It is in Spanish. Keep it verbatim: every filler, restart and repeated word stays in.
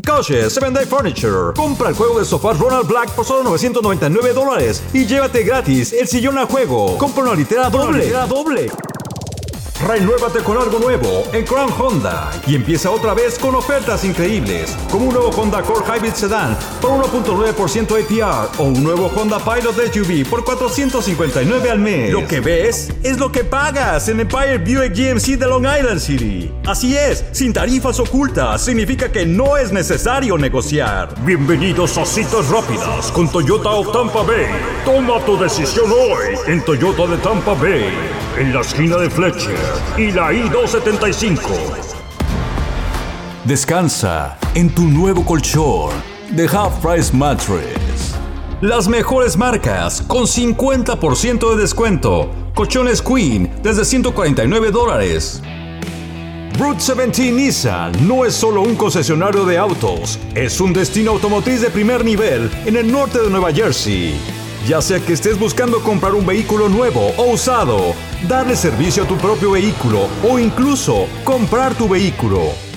Coche seven Day Furniture. Compra el juego de sofás Ronald Black por solo novecientos noventa y nueve dólares y llévate gratis el sillón a juego. Compra una litera doble. Una litera doble. Renuévate con algo nuevo en Crown Honda y empieza otra vez con ofertas increíbles, como un nuevo Honda Accord Hybrid Sedan por uno punto nueve por ciento A P R o un nuevo Honda Pilot S U V por cuatrocientos cincuenta y nueve al mes. Lo que ves es lo que pagas en Empire Buick G M C de Long Island City. Así es, sin tarifas ocultas, significa que no es necesario negociar. Bienvenidos a Citas Rápidas con Toyota of Tampa Bay. Toma tu decisión hoy en Toyota de Tampa Bay, en la esquina de Fletcher y la I dos setenta y cinco. Descansa en tu nuevo colchón de Half Price Mattress. Las mejores marcas con cincuenta por ciento de descuento. Colchones Queen desde ciento cuarenta y nueve dólares. Route diecisiete Nissan no es solo un concesionario de autos, es un destino automotriz de primer nivel en el norte de Nueva Jersey. Ya sea que estés buscando comprar un vehículo nuevo o usado, darle servicio a tu propio vehículo o incluso comprar tu vehículo,